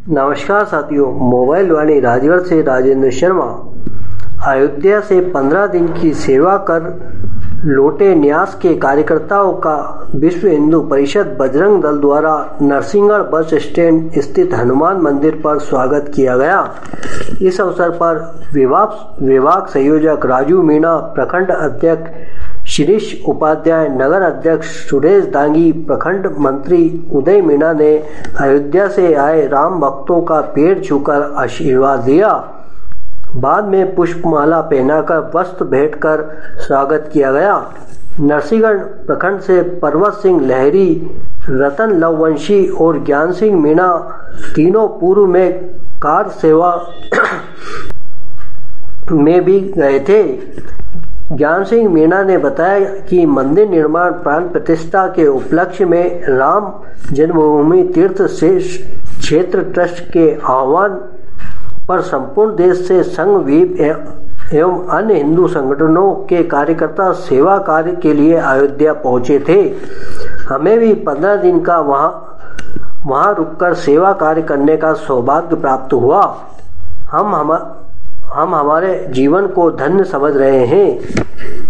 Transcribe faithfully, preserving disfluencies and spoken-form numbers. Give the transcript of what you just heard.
नमस्कार साथियों, मोबाइल वाणी राजगढ़ से राजेंद्र शर्मा। अयोध्या से पंद्रह दिन की सेवा कर लौटे न्यास के कार्यकर्ताओं का विश्व हिंदू परिषद बजरंग दल द्वारा नरसिंहगढ़ बस स्टैंड स्थित हनुमान मंदिर पर स्वागत किया गया। इस अवसर पर विभाग विभाग संयोजक राजू मीणा, प्रखंड अध्यक्ष शिरीष उपाध्याय, नगर अध्यक्ष सुरेश दांगी, प्रखंड मंत्री उदय मीणा ने अयोध्या से आए राम भक्तों का पैर छूकर आशीर्वाद दिया। बाद में पुष्पमाला पहनाकर वस्त्र भेंट कर स्वागत किया गया। नरसिंहगढ़ प्रखंड से पर्वत सिंह लहरी, रतन लववंशी और ज्ञान सिंह मीणा तीनों पूर्व में कार सेवा में भी गए थे। ज्ञान सिंह मीणा ने बताया कि मंदिर निर्माण प्राण प्रतिष्ठा के उपलक्ष्य में राम जन्मभूमि तीर्थ क्षेत्र ट्रस्ट के आह्वान पर संपूर्ण देश से संघ, वीप एवं अन्य हिंदू संगठनों के कार्यकर्ता सेवा कार्य के लिए अयोध्या पहुंचे थे। हमें भी पंद्रह दिन का वहां वहां रुककर सेवा कार्य करने का सौभाग्य प्राप्त हुआ। हम हम हम हमारे जीवन को धन्य समझ रहे हैं।